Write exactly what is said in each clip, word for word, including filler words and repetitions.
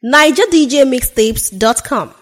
niger d j mixtapes dot com.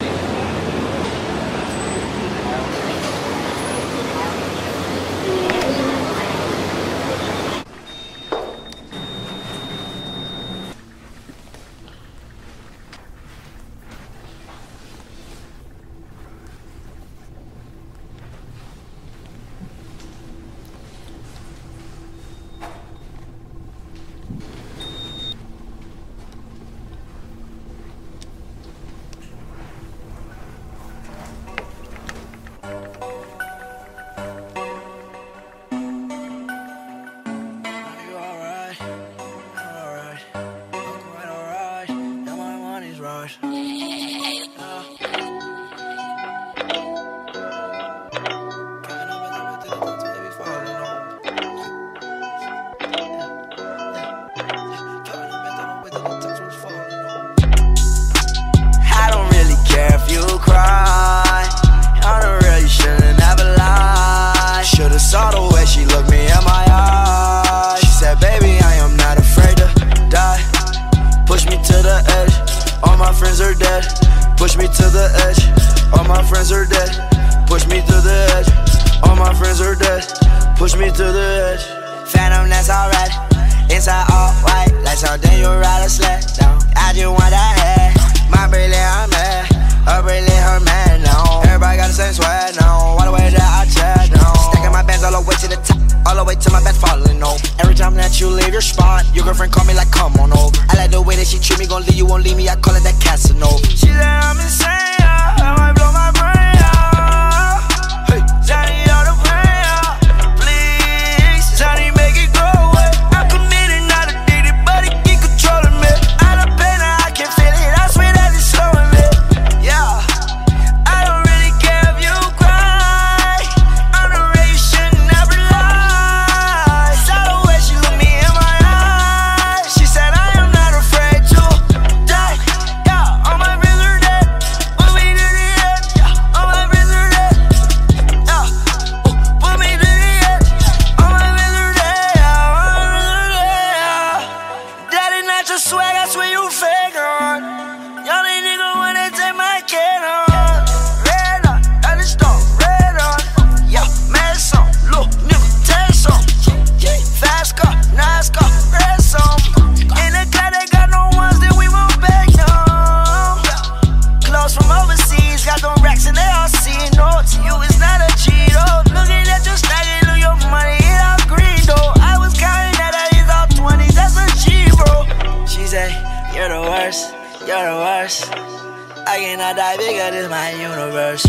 Saw the way she looked me in my eyes. She said, baby, I am not afraid to die. Push me to the edge, all my friends are dead. Push me to the edge, all my friends are dead. Push me to the edge, all my friends are dead. Push me to the edge. Phantom, that's alright. Inside all white, like something you ride a sled down. I just want that head, my brilliant, I'm mad. A brilliant, her man, no. Everybody got the same sweat, no. All the way that I chat, no. Stacking my bands all the way to the top, all the way to my bed falling over. Every time that you leave your spot, your girlfriend call me like, come on over. I like the way that she treat me, gon' leave you, won't leave me. I call it that Casanova. She said I'm insane, yeah. I might blow my brain, yeah. Hey, Johnny, all the pain, yeah. Please, Johnny, make it go away. I'm committed, not addicted, but it keep controlling me. I love pain, I can feel it. I swear that it's slowing me. Yeah, I don't really care if you cry. I'm the way you should never lie. Saw the way she looked me in my eyes. She said I am not afraid to die. Yeah, all my friends are dead. Put me to the edge. Yeah, all my friends are dead. Yeah, oh, put me to the edge. All my friends are dead. Yeah, all my friends are dead. Yeah. That is not your swag, I swear you fake on. Y'all ain't nigga wanna take my can on. Red on, I just don't red on. Yeah, mad song, look, nigga, take some. Yeah, fast car, nice car, red song. In the car, they got no ones that we won't beg them. Clothes from overseas, got them racks and they all see. No, to you it's not a cheat, oh. Looking at your stack, look your money, it all green, though. I was counting that I is all twenties, that's a G, bro. She said, you're the worst. You're the worst. I cannot die bigger, this my universe.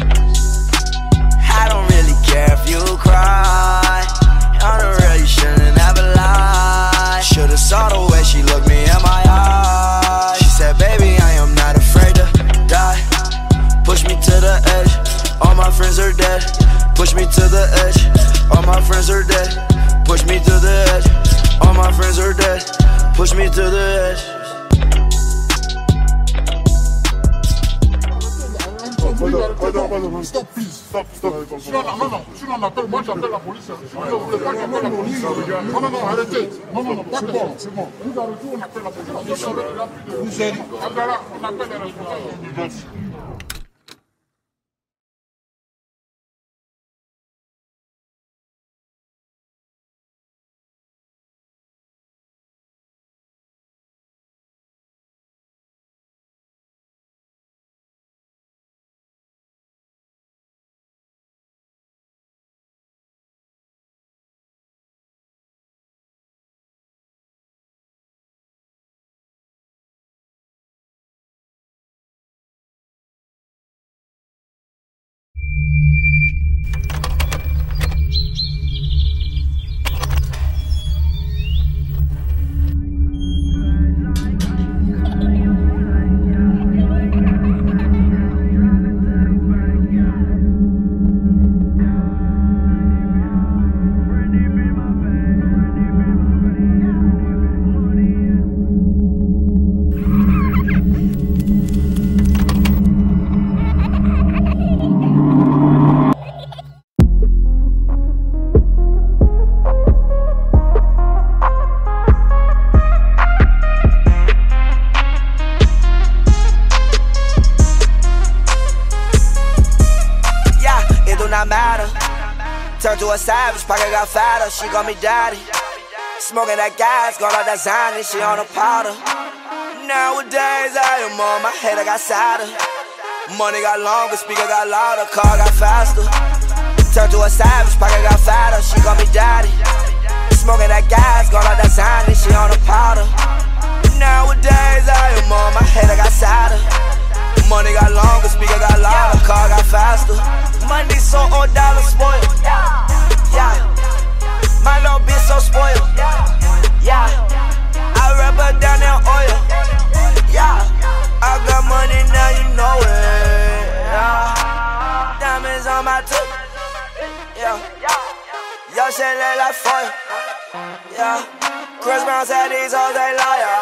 I don't really care if you cry. On the real, you shouldn't ever lie. Should've saw the way she looked me in my eyes. She said, baby, I am not afraid to die. Push me to the edge, all my friends are dead. Push me to the edge, all my friends are dead. Push me to the edge, all my friends are dead. Push me to the edge. Stop, please. Stop, stop. Sinon, non, non, sinon on appelle, moi j'appelle la police. Si vous ne voulez pas que j'appelle la police, non, non, non, arrêtez. Non, non, non, pas de bon, c'est bon. Vous arrêtez, on appelle la police. Vous allez. Abdallah, on appelle les responsables. Turned to a savage, pocket got fatter, she call me daddy. Smoking that gas, got all that Zany, she on a powder. Nowadays I am on my head, I got sadder. Money got longer, speaker got louder, car got faster. Turned to a savage, pocket got fatter, she call me daddy. Smoking that gas, got all that Zany, she on a powder. Nowadays I am on my head, I got sadder. Money got longer, speaker got louder, car got faster. Money so old, dollar spoiled. Yeah, my little bitch so spoiled. Yeah, I rub her down in oil. Yeah, I got money now, you know it. Yeah, diamonds on my tooth. Yeah, your shit look like foil. Yeah, Chris Brown said these hoes ain't loyal.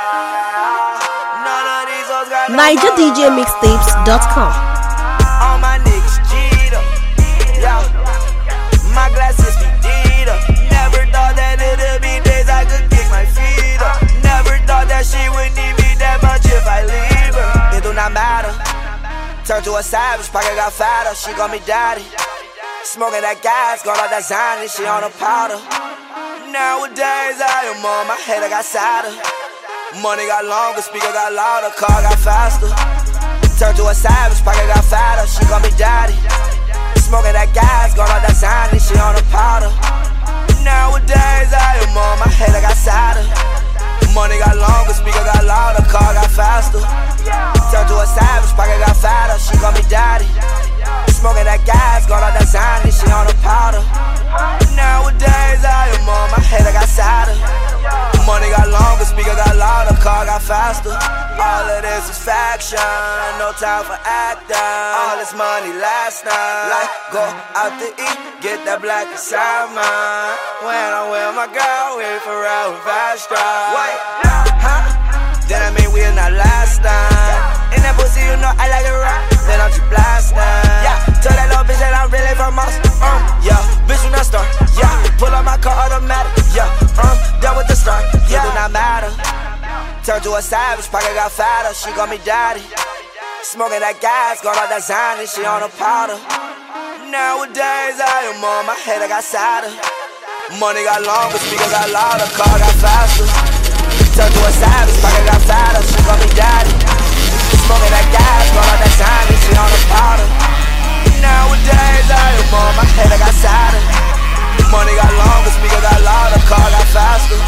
None of these hoes got no Niger D J Mixtapes dot com. All my niggas G'd up. Yeah, my glasses be D'd up. Never thought that it'd be days I could kick my feet up. Never thought that she would need me that much if I leave her. It do not matter. Turned to a savage, pocket got fatter, she call me daddy. Smoking that gas, got all that Zany, she on a powder. Nowadays I am on my head, I got sadder. Money got longer, speaker got louder, car got faster. Turned to a savage, pocket got fatter, she call me daddy. Smoking that gas, got all that Zany, she on a powder. Nowadays I am on my head, I got sadder. Money got longer, speaker got louder, car got faster. Turned to a savage, pocket got fatter, she call me daddy. Smoking that gas, got all that Zany, she on a powder. Nowadays I am on my head, I got sadder. Money got longer, speaker got louder, car got faster. All of this is faction, no time for acting. All this money last night, like go out to eat, get that black inside mine. When I'm with my girl, we forever fast drive. Wait, huh? Then I mean we're not last time. In that pussy, you know I like it right. Then I'm just blasting. Yeah, tell that little bitch that I'm really from us. Um, yeah, bitch you not start. Yeah, pull up my car automatic. Yeah, um, done with the start. Yeah, do not matter. Turned to a savage, pocket got fatter, she call me daddy. Smoking that gas, got all that Zany, she on a powder. Nowadays I am on my head, I got sadder. Money got longer, speaker got louder, car got faster. Turned to a savage, pocket got fatter, she call me daddy. Smoking that gas, got all that Zany, she on a powder. Nowadays I am on my head, I got sadder. Money got longer, speaker got louder, car got faster.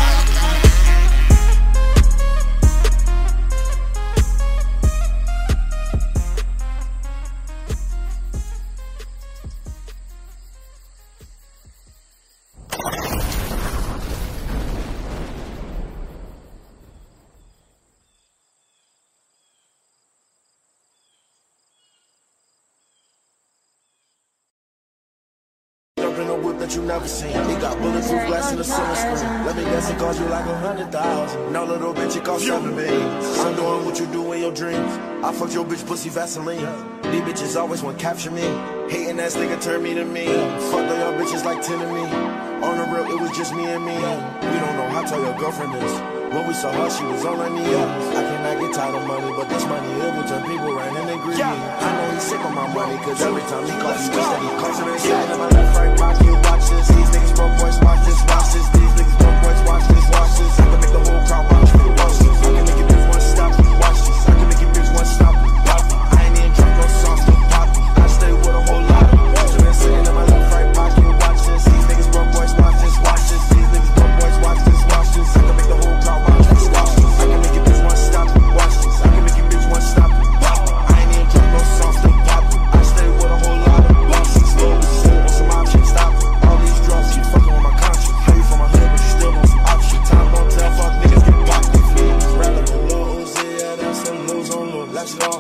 In a whip that you never seen. It got bulletproof glass in the center screen. Let me guess, it cost you like a hundred thousand. No little bitch, it cost seven beans. I'm doing what you do in your dreams. I fucked your bitch pussy Vaseline. These bitches always want to capture me. Hating ass nigga turn me to me. Fucked all your bitches like ten to me. On the real, it was just me and me. We don't know how tall your girlfriend is. When we saw her, she was on her knees. I cannot get tired of money, but this money, it will turn people right and they greedy. I know he's sick of my money, cause every time he calls, he wish that he calls him and sitting in my left right pocket. Watch this, these niggas broke boys, watch this, watch this. These niggas broke boys, watch this, watch this. I can make the whole crowd watch me, watch this. I can make your bitch one stop, watch this. I can make your bitch one stop, watch me. I ain't even drunk no sauce, no pop. I stay with a whole lot of them. Been sitting in my left right pocket, watch this. These niggas broke boys, watch this, watch this. These niggas broke boys, watch this, watch this. I can make the whole crowd watch this, watch this. I can make your bitch one stop, watch this. I can make your bitch one stop, watch me. I ain't even drunk no sauce, no pop. I stay with a whole lot of them. Slow, slow, on some option, stop. All these drugs, you fucking with my conscience. How you from my hood, but you still want some option. Time won't tell, fuck niggas get blocked. They fleas, rather than low, yeah, that's some lose on low. Let's go.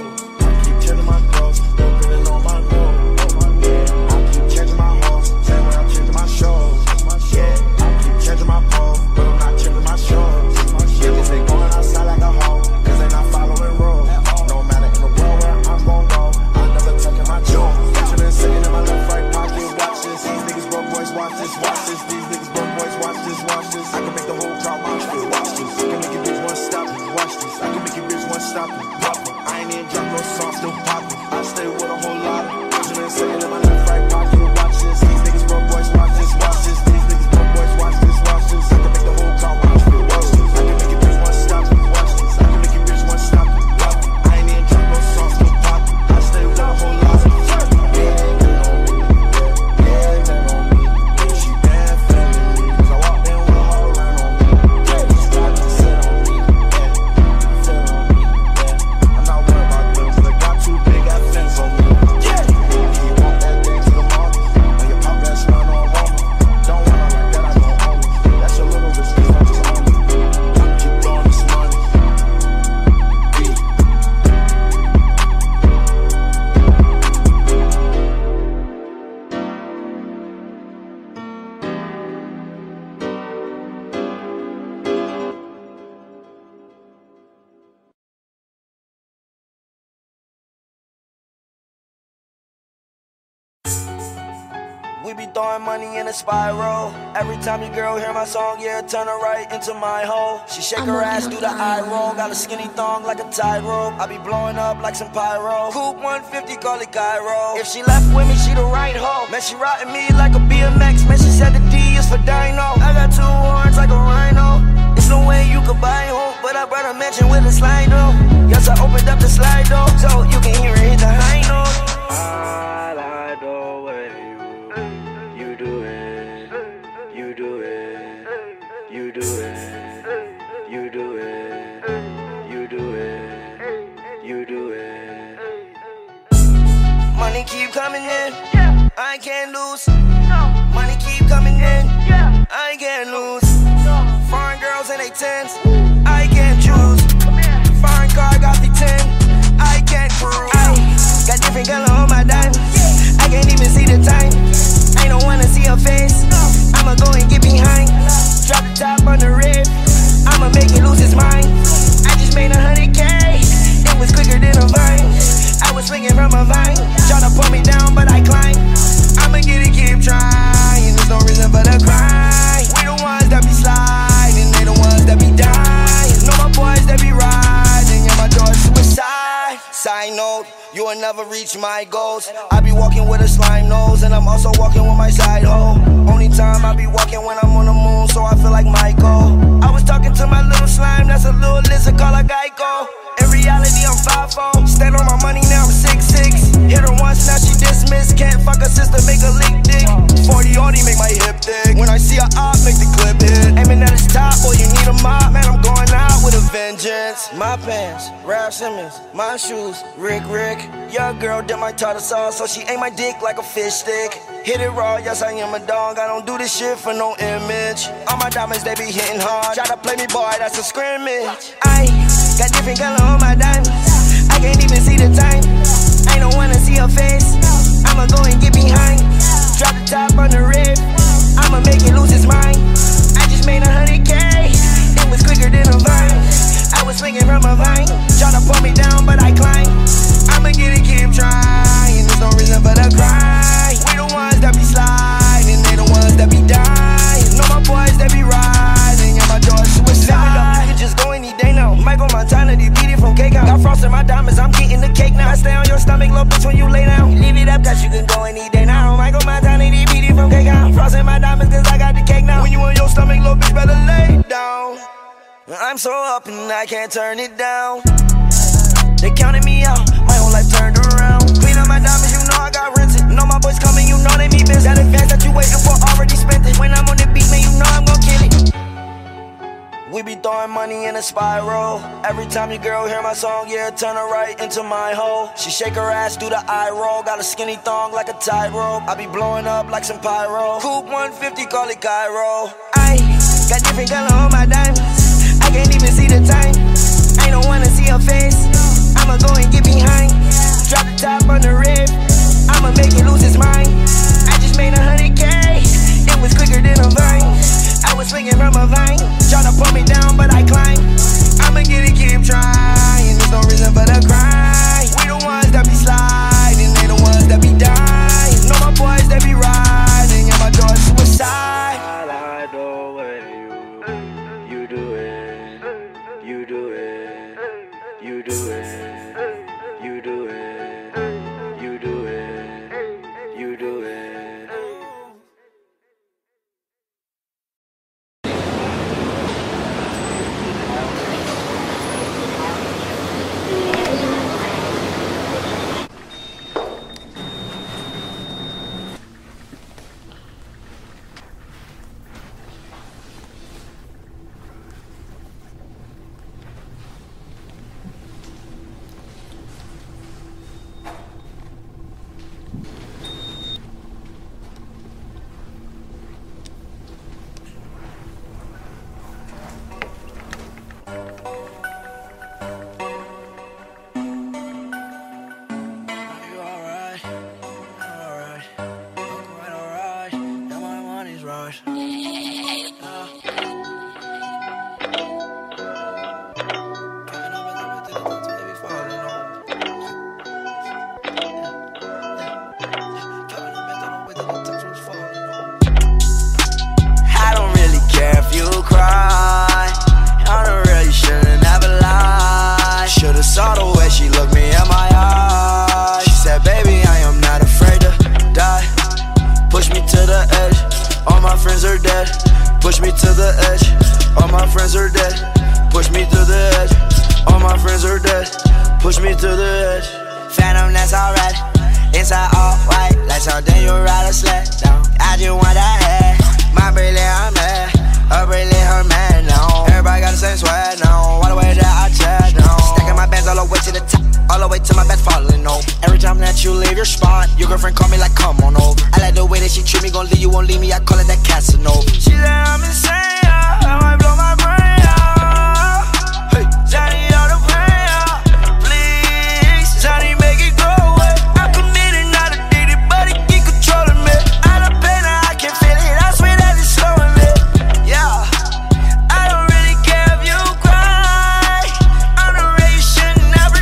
I keep changing my clothes, opening on my nose. Yeah, I keep changing my horse, same way I'm changing my shows. Yeah, I keep changing my pole, but I'm not changing my shows. Yeah, cause they going outside like a hoe, cause they not following rules. No matter in the world where I'm gon' go, I'm never tucking my jewels. Bitch, been sitting in my left right pocket, watch this. These niggas broke boys, watch this, watch this. These niggas broke boys, watch this, watch this. I can make the whole crowd watch this, watch this. I can make your bitch one stop, watch this. I can make your bitch one stop, pop it. I ain't even drop no song, still poppin'. I stay with a whole lot of bitch, been sitting in my left right pocket, watch this. These niggas broke boys, We be throwing money in a spiral. Every time your girl hear my song, yeah, turn her right into my hole. She shake her ass, do the eye roll. Got a skinny thong like a tightrope. I be blowing up like some pyro. Coupe one fifty, call it Cairo. If she left with me, she the right hoe. Man, she riding me like a B M X. Man, she said the D is for Dino. I got two horns like a rhino. It's no way you could buy hope, but I brought a mansion with a slide though. Yes, I opened up the slide though, so you can hear it hit the high note. I like the way you, you do it, you do it, you do it, you do it, you do it, you do it. Money keep coming in, I can't lose. Money keep coming in, I can't lose. Foreign girls in they tens, I can't choose. Foreign car got the ten, I can't cruise. I got different color on my diamonds, I can't even see the time. I don't wanna see her face, I'ma go and get behind. Drop the top on the rib, I'ma make it lose its mind. I just made a hundred K, it was quicker than a vine. I was swinging from a vine, tryna pull me down but I climb. I'ma get it, keep trying, there's no reason for the cry. We the ones that be sliding, they the ones that be dying. Know my boys that be riding, yeah my door's suicide. Side note, you will never reach my goals. I be walking with a slime nose, and I'm also walking with my side hoe. Only time I be walking when I'm on the moon, so I feel like Michael. I was talking to my little slime, that's a little lizard called a Geico. In reality, I'm five four. Stand on my money, now I'm six six. Hit her once, now she dismissed. Can't fuck her sister, make her leak dick. forty already make my hip thick. When I see her up, make the clip hit. Aiming at his top, boy, you need a mop. Man, I'm going out with a vengeance. My pants, Ralph Simmons. My shoes, Rick Rick. Your girl did my tartar sauce, so she ate my dick like a fish stick. Hit it raw, yes, I am a dog. I don't do this shit for no image. All my diamonds, they be hitting hard. Try to play me, boy, that's a scrimmage. I got different color on my diamonds, I can't even see the time. I don't wanna see her face, I'ma go and get behind. Drop the top on the rib, I'ma make it lose its mind. I just made a hundred K, it was quicker than a vine. I was swinging from a vine, tryna pull me down but I climb. I'ma get it, keep trying, there's no reason for the cry. We the ones that be sliding, they the ones that be dying. Know my boys that be riding, yeah my door's suicide. You can just go any day now. Michael Montana, they beat it from cake out. Got frost in my diamonds, I'm getting the cake now. I stay on your stomach, little bitch, when you lay down. Leave it up, cause you can go any day now. Michael Montana, they beat it from cake out. Frost in my diamonds, cause I got the cake now. When you on your stomach, little bitch, better lay down. I'm so up and I can't turn it down. They counted me out, my whole life turned around. Clean up my diamonds, you know I got rented. Know my boys coming, you know they be busy. That advance that you waiting for, already spent it. When I'm on the beat, man, you know I'm gon' kill it. We be throwing money in a spiral. Every time your girl hear my song, yeah, turn her right into my hole. She shake her ass, do the eye roll. Got a skinny thong like a tightrope. I be blowing up like some pyro. Coupe one fifty, call it Cairo. I got different color on my diamonds, I can't even see the time. I don't wanna see her face, I'ma go and get behind. Drop the top on the rib, I'ma make it lose its mind. I just made a hundred K, it was quicker than a vine. I was swinging from a vine, tryna pull me down but I climb. I'ma get it, keep trying, there's no reason for the cry. We the ones that be sliding, they the ones that be dying. Know my boys that be riding, yeah my door's suicide. I like the way you, you do it, you do it, you do saw the way she looked me in my eyes. She said, baby, I am not afraid to die. Push me to the edge, all my friends are dead. Push me to the edge, all my friends are dead. Push me to the edge, all my friends are dead. Push me to the edge. Phantom, that's alright. Inside all white, like something you ride a sled down. I just want that head. My bracelet, I'm mad. Her bracelet, her man, no. Everybody got the same sweat, no. All the way that I chat, no. Stacking my bands all the way to the top, all the way to my bed falling, no. Every time that you leave your spot, your girlfriend call me like, come on over. I like the way that she treat me, gon' leave you, won't leave me. I call it that Casanova. She said I'm insane, yeah. I might blow my brain, yeah. Hey, Johnny, all the pain, yeah. Please, Johnny, make it go away. I'm committed, not addicted, but it keep controlling me. I done pain, I can feel it. I swear that it's slowing me. Yeah, I don't really care if you cry. I'm the way you should never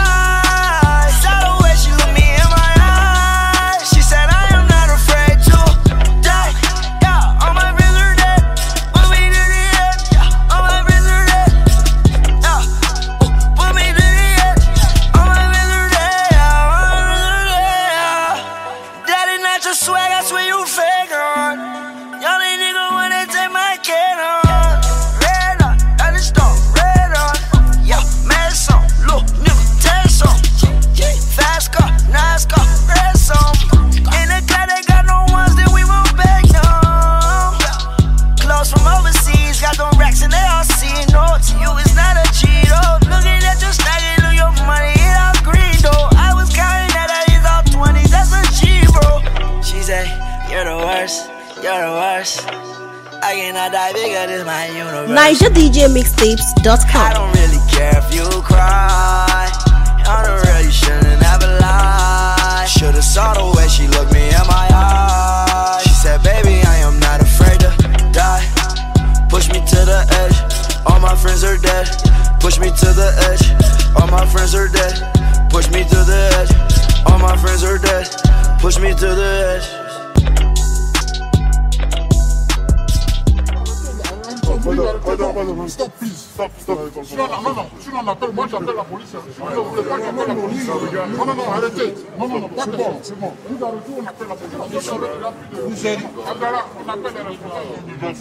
lie. Saw the way she looked me in my eyes. She said I am not afraid to die. Yeah, all my friends are dead. Put me to the edge. Yeah, all my friends are dead. Yeah, put me to the edge. All my friends are dead. Yeah, all my friends are dead. Yeah. Daddy, not your swag. I swear you fake on. Y'all ain't nigga wanna take my kid on. Red on, that is stone, red on. Yeah, mad song, look, nigga, test on. Fast car, nice car, red song. In the car, they got no ones that we won't back down. Clothes from overseas, got them racks and they all see. No, to you it's not a cheat, oh. Looking at your stacking, look your money, it all green, though. I was counting that I is all twenties, that's a G, bro. She said, you're the worst. You're the worst. I cannot die bigger than my universe. Niger D J Mixtapes dot com. I don't really care if you cry. I don't really shouldn't ever lie. Should've saw the way she looked me in my eyes. She said, baby, I am not afraid to die. Push me to the edge, all my friends are dead. Push me to the edge, all my friends are dead. Push me to the edge, all my friends are dead. Push me to the edge. Stop, please, stop, stop. Sinon, non, non, sinon on appelle, moi j'appelle la police. Je ne voulais pas que j'appelle la police. Non, non, non, arrêtez. Non, non, non, c'est bon, c'est bon. Nous arrêtons, on appelle la police. Vous êtes. Abdallah, on appelle les responsables.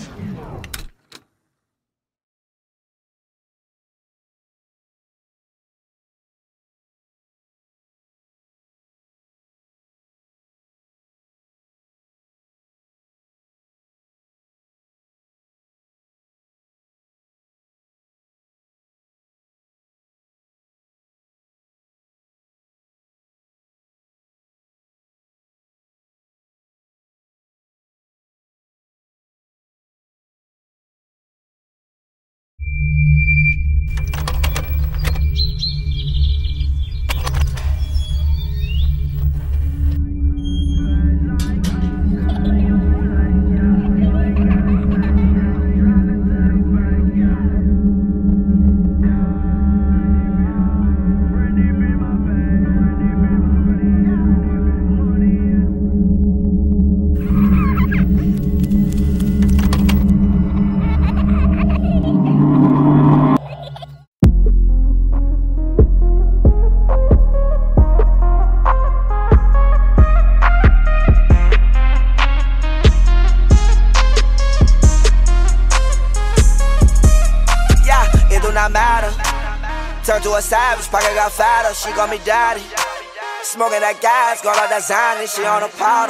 Turned to a savage, pocket got fatter, she call me daddy. Smoking that gas, got all that Zany, she on a powder.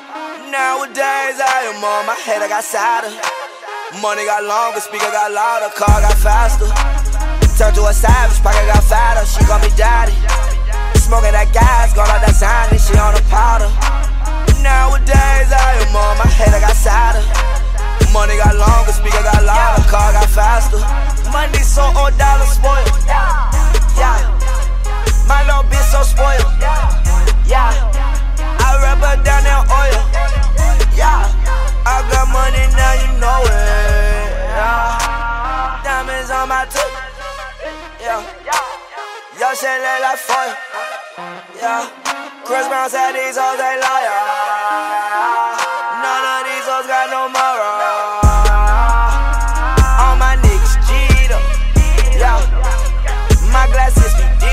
Nowadays I am on my head, I got sadder. Money got longer, speaker got louder, car got faster. Turned to a savage, pocket got fatter, she call me daddy. Smoking that gas, got all that Zany, she on a powder. Nowadays I am on my head, I got sadder. Money got longer, speaker got louder, car got faster. Money so old, dollar spoiled. Yeah, my little bitch so spoiled. Yeah, I rub her down in oil. Yeah, I got money now, you know it. Yeah, diamonds on my tooth. Yeah, yo shit look like foil. Yeah, Chris Brown said these hoes ain't loyal. None of these hoes got no moral. My glasses be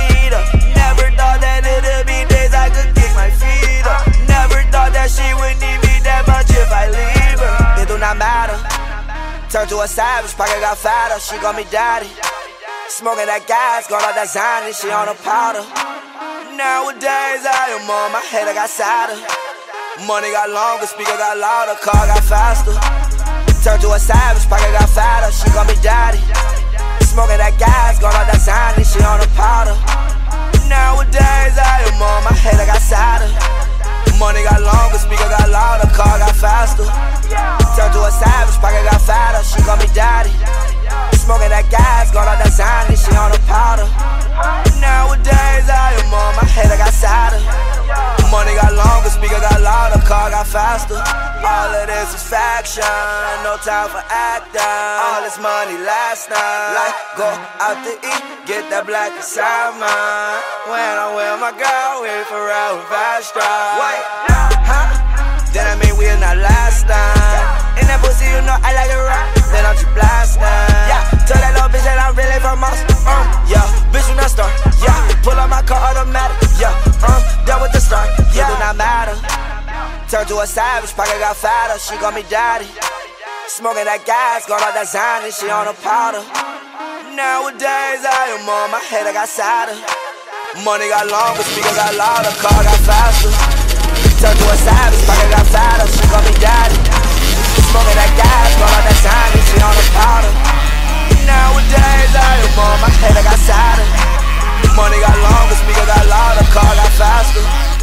Turned to a savage, pocket got fatter, she call me daddy. Smoking that gas, going out that Zany, she on a powder. Nowadays I am on my head, I got sadder. Money got longer, speaker got louder, car got faster. Turned to a savage, pocket got fatter, she call me daddy. Smoking that gas, going out that Zany, she on a powder. Nowadays I am on my head, I got sadder. Money got longer, speaker got louder, car got faster. Turned to a savage, pocket got fatter, she call me daddy. Smoking that gas, going out that Zany, she on a powder. Nowadays I am on my head, I got sadder. Money got longer, speaker got louder, car got faster. All of this is faction, no time for acting. All this money last night, like go out to eat, get that black inside mine. When I'm with my girl, we forever fast drive. Wait, huh? Then I mean we're not last time. In that pussy, you know I like it rock, then I'm just blasting. Yeah, tell that little bitch that I'm really from us. Um, yeah, bitch you not start. Yeah, pull up my car automatic. Yeah, um, done with the start. Yeah, do not matter. Turned to a savage, pocket got fatter, she call me daddy. Smoking that gas, going out that Zany, she on a powder. Nowadays I am on my head, I got sadder. Money got longer, speaker got louder, car got faster. Turned to a savage, pocket got fatter, she call me daddy. Smoking that gas, going out that Zany, she on a powder. Nowadays I am on my head, I got sadder. Money got longer, speaker got louder, car got faster.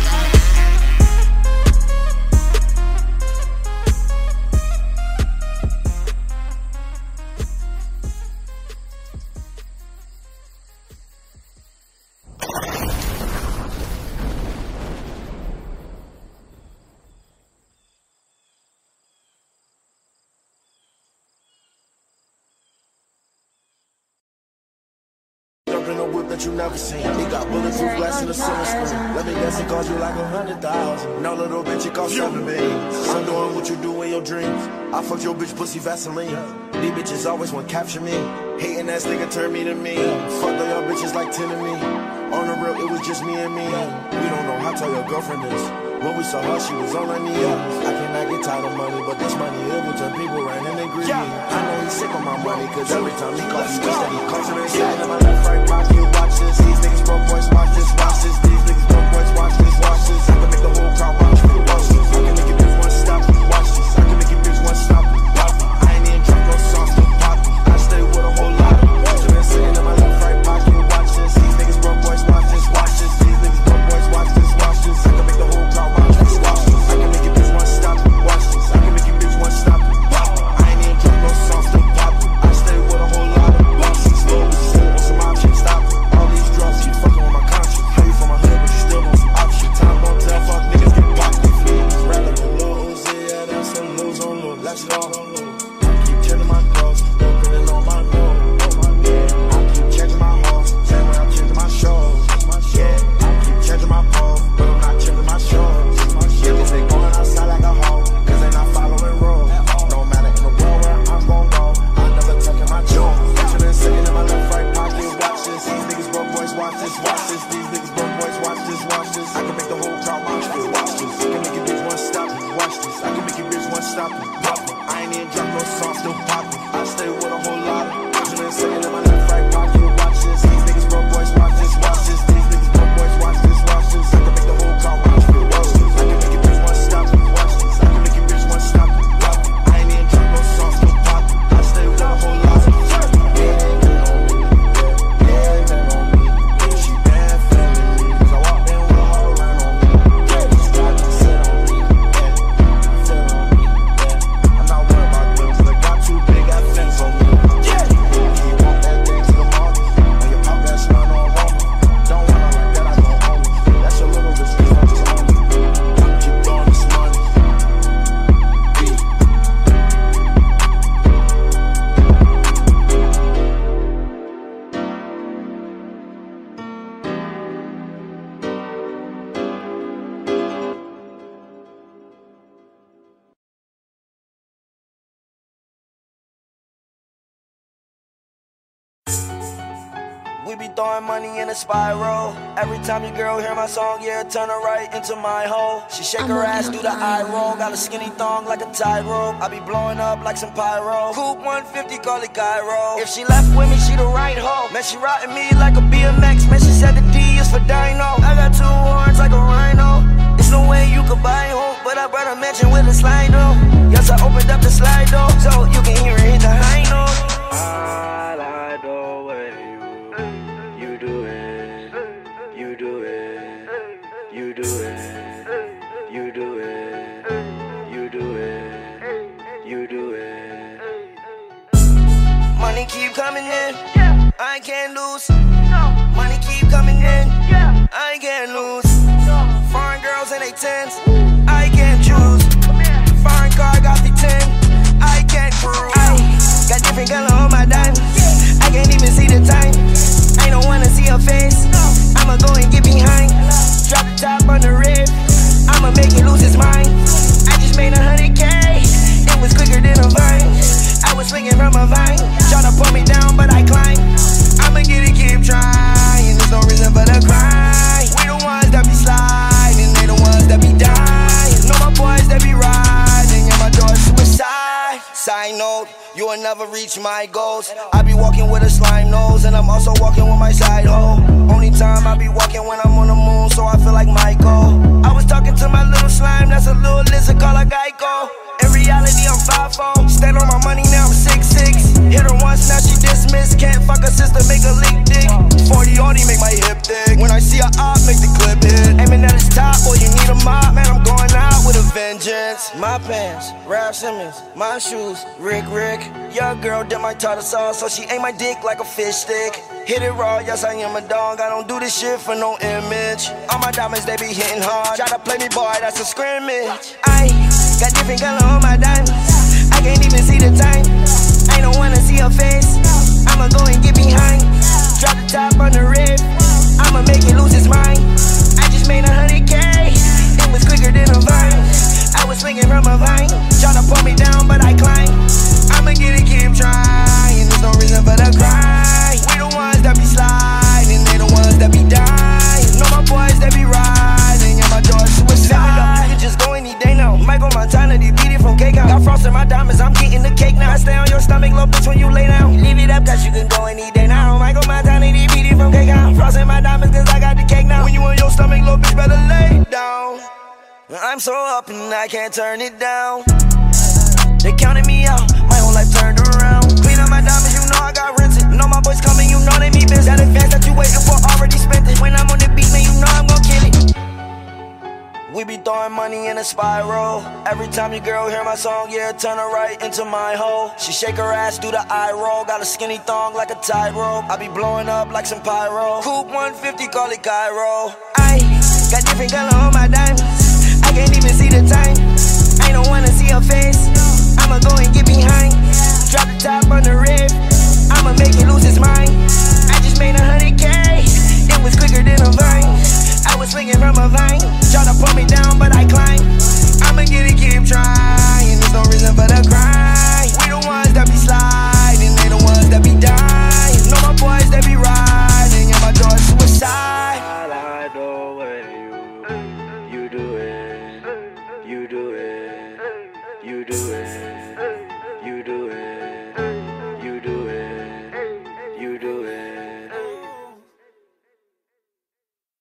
In a whip that you never seen. It got bulletproof glass in the center screen. Let me guess, it cost you like a hundred thousand. No little bitch, it cost seven million. I'm doing what you do in your dreams. I fucked your bitch pussy Vaseline. These bitches always want to capture me. Hating ass nigga turn me to me. Fucked all y'all bitches like ten to me. On the real, it was just me and me. We don't know how tall your girlfriend is. When we saw her, she was on her knees. I cannot get tired of money, but this money, it will turn people right and they greedy. I know he's sick of my money, cause every time he calls, he just that he calls and sitting in my left right pocket. Watch this, these niggas broke boys, watch this, watch this. These niggas broke boys, watch this, watch this. I can make the whole crowd watch me, watch this. I can make it bitch one stop, watch this. I can make it bitch one stop, watch me. I ain't even drunk no sauce, no pop. I stay with a whole lot. Been sitting in my left right pocket. Watch this, these niggas broke boys, watch this, watch this. These niggas broke boys, watch this, watch this. I can make the whole crowd watch this, watch this. I can make it bitch one stop, watch this. I can make it bitch one stop, I ain't even drunk no sauce, no pop. I stay with a whole lot of bosses. Slow, slow, on some options, stop. All these drugs keep fucking with my conscience. How you from my hood, but you still want some option. Time don't tell, fuck niggas get popped. They flee, rather than low, Uzi, yeah, that's some lose on low. Let's go. Keep checking my clothes, opening on my nose. I keep checking my hoes, same way I'm checking my shows. Yeah, I keep checking my pole, but I'm not checking my shows. Yeah, cause they going outside like a hoe, cause they not following rules. No matter in the world where I'm gon' go, I never tucking my jaw. Chillin' sitting in my left right pocket, watch this. These niggas broke boys, watch this, watch this. These niggas broke boys, watch this, watch this. I can make the whole crowd watch this, watch this. I can make it bitch one stop, watch this. I can make it bitch one stop, watch it. I ain't even drunk no sauce, still poppin'. I stay with a whole lot of chillin' sitting in my left right pocket, watch this. These niggas broke boys, watch this, watch this. These niggas broke boys, watch this, watch this. I can make the whole crowd watch this, watch this. I can make it bitch one stop, watch this. I can make it bitch one stop, watch it. I ain't even drunk no sauce, still poppin'. I stay with a whole lot of yeah, yeah, on me, yeah, yeah, yeah, on me. Yeah, she bad feeling me, cause I walked in with her around on me. Yeah, she tried to sit on me, yeah, feel on me, yeah. I'm not worried about them, cause I got too big, I feel We be throwing money in a spiral. Every time your girl hear my song, yeah, turn her right into my hole. She shake her ass, do the eye roll. Got a skinny thong like a tightrope. I be blowing up like some pyro. Coupe one fifty, call it Cairo. If she left with me, she the right hoe. Man, she riding me like a B M X. Man, she said the D is for Dino. I got two horns like a rhino. There's no way you could buy hope, but I brought a mansion with a slide though. Yes, I opened up the slide though, so you can hear it hit the high note. I like the way you, you do it, you do it, you do it, you do it, you do it, you do it. Money keep coming in, I can't lose. Money keep coming in, I can't lose. Foreign girls in they tens, I can't choose. Foreign car got the ten, I can't cruise. I got different color on my diamonds, I can't even see the time. I don't wanna see her face, I'ma go and get behind. Drop the top on the rib, I'ma make it lose his mind. I just made a hundred K, it was quicker than a vine. I was swinging from a vine, tryna pull me down but I climbed. I'ma get it, keep trying, there's no reason for the cry. We the ones that be sliding, they the ones that be dying. Know my boys that be riding, and my door's suicide. Side note, you will never reach my goals. I be walking with a slime nose, and I'm also walking with my side hoe. Only time I be walking when I'm on the moon, so I feel like Michael. I was talking to my little slime, that's a little lizard called a Geico. In reality, I'm five four. Stand on my money, now I'm six six. Hit her once, now she dismissed. Can't fuck her sister, make her leak dick. forty already make my hip thick. When I see her op, make the clip hit. Aiming at his top, boy, you need a mop. Man, I'm going out with a vengeance. My pants, Ralph Simmons. My shoes, Rick Rick. Your girl did my tartar sauce, so she ate my dick like a fish stick. Hit it raw, yes, I am a dog. I don't do this shit for no image. All my diamonds, they be hitting hard. Try to play me, boy, that's a scrimmage. I got different color on my diamonds, I can't even see the time. I don't wanna see her face, I'ma go and get behind. Drop the top on the rib, I'ma make it lose his mind. I just made a hundred K, it was quicker than a vine. I was swinging from a vine, tryna pull me down but I climbed. I'ma get it, keep trying, there's no reason for the cry. We the ones that be sliding, they the ones that be dying. Know my boys that be riding, and my door's suicide. You can just go any day now. Michael Montana, they beat it from cake out. Got frost in my diamonds, I'm getting the cake now. I stay on your stomach, little bitch, when you lay down. Leave it up, cause you can go any day now. Michael Montana, they beat it from cake out. Frost in my diamonds, cause I got the cake now. When you on your stomach, little bitch, better lay down. I'm so up and I can't turn it down. They counted me out, my whole life turned around. Clean up my diamonds, you know I got rented. Know my boys coming, you know they be busy. That advance that you waiting for, already spent it. When I'm on the beat, man, you know I'm gon' kill it. We be throwing money in a spiral. Every time your girl hear my song, yeah, turn her right into my hole. She shake her ass, do the eye roll. Got a skinny thong like a tightrope. I be blowing up like some pyro. Coupe one fifty, call it Cairo. I got different color on my diamonds, I can't even see the time. I don't wanna see her face, I'ma go and get behind. Drop the top on the rib, I'ma make it lose his mind. I just made a hundred K, it was quicker than a vine. I was swinging from a vine, tryna pull me down but I climbed. I'ma get it, keep trying, there's no reason for the cry. We the ones that be sliding, they the ones that be dying. Know my boys that be riding, and my door's suicide. I like the way you, you do it, you do it, you do it, you do it, you do it, you do it.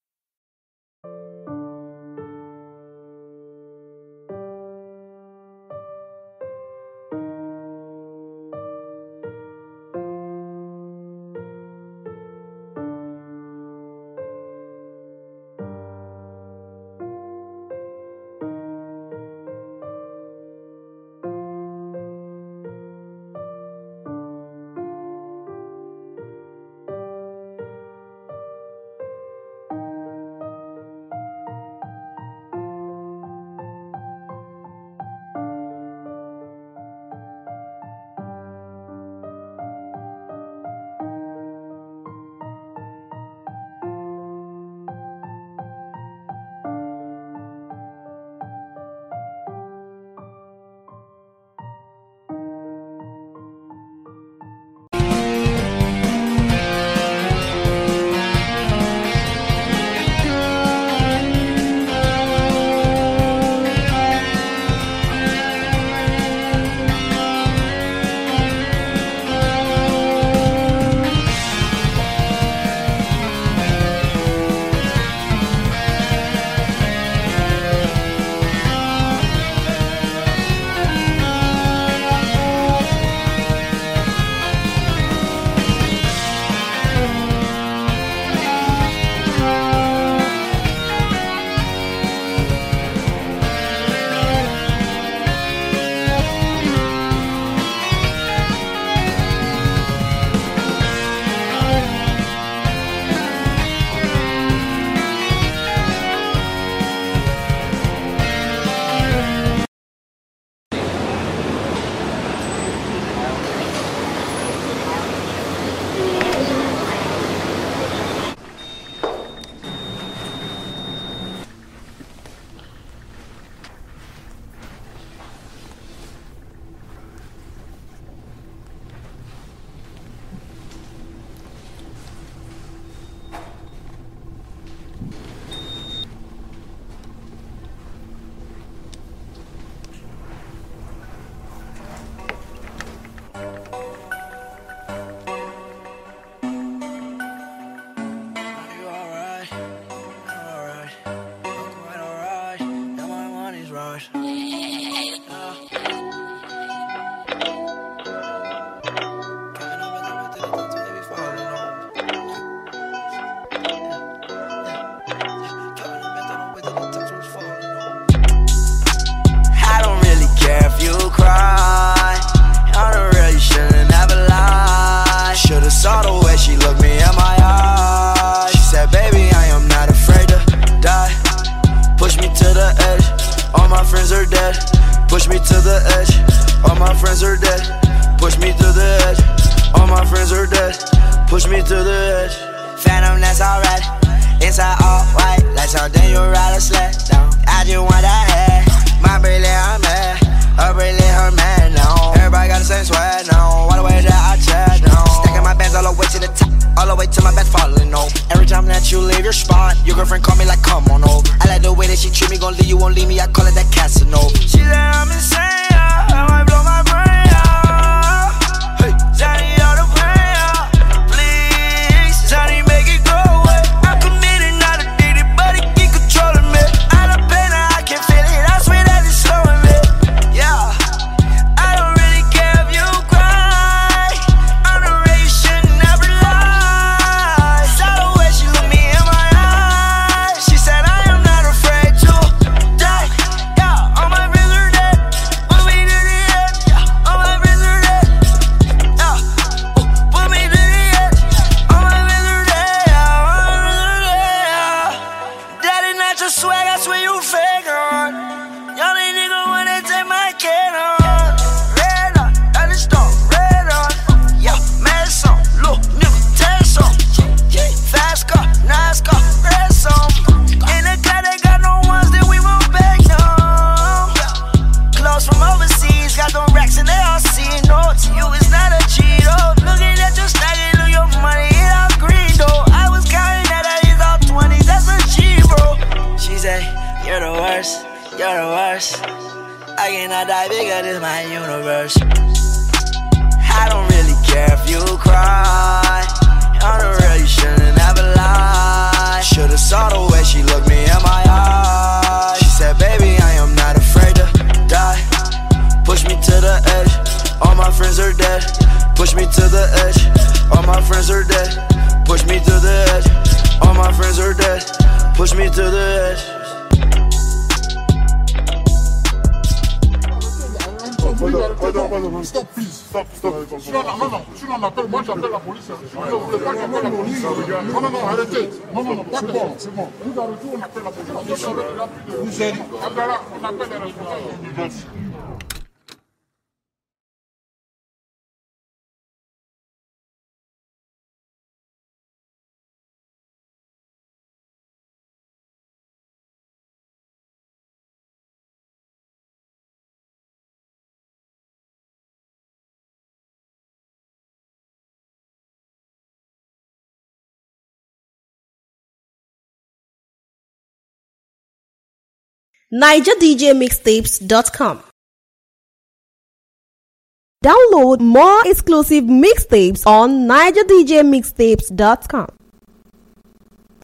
the edge. All my friends are dead. Push me to the edge. All my friends are dead. Push me to the edge. Phantom, that's alright. Inside all white, like something you ride a sled down. I just want that head. My bracelet, I'm mad. Her bracelet, her man, no. Everybody got the same swag, no. All the way that I chat, no. Stacking my bands all the way to the top, all the way to my bed falling over. Every time that you leave your spot, your girlfriend call me like, come on over. I like the way that she treat me, gon' leave you, won't leave me. I call it that Casanova. She said I'm insane, yeah. I might blow my brain, yeah. Hey, Johnny, all the pain, yeah. Please, Johnny, make it go away. I'm committed, not addicted, but it keep controlling me. I done pain, I can feel it. I swear that it's slowing me. Yeah, I don't really care if you cry. I'm the way you should never lie. Saw the way she looked me in my eyes. She said I am not afraid to die. Yeah, all my friends are dead. Put me to the edge. Yeah, all my friends are dead. Yeah, ooh, put me to the edge. All my friends are dead. Yeah, all my friends are dead. Yeah. That is not your swag, I swear you fake on. Y'all ain't nigga wanna take my can on. Red on, that is stone, red on. Yeah, mess on, look, nigga, test on. Yeah, fast car, nice car, press on. In the car, they got no ones that we won't beg no. Clothes from overseas, got them racks and they all see notes. You is not a Cheeto. Looking at your stacking, look your money, it all green though. I was counting that I is all twenties, that's a G, bro. She say, you're the worst, you're the worst. I cannot die bigger, this my universe. I don't really care if you cry. On the real, you shouldn't ever lie. Should've saw the way she looked me in my eyes. She said, baby, I am not afraid to die. Push me to the edge. All my friends are dead. Push me to the edge. All my friends are dead. Push me to the edge. All my friends are dead. Push me to the edge. Stop, please. Stop, stop. Sinon, non, non, sinon on appelle, moi j'appelle la police. Non, vous voulez pas que j'appelle la police? Non, non, non, arrêtez. Non, non, non, c'est bon, c'est bon. Vous arrêtez, on appelle la police. Vous allez. Abdallah, on appelle les responsables. Niger D J Mixtapes dot com. Download more exclusive mixtapes on Niger D J Mixtapes dot com.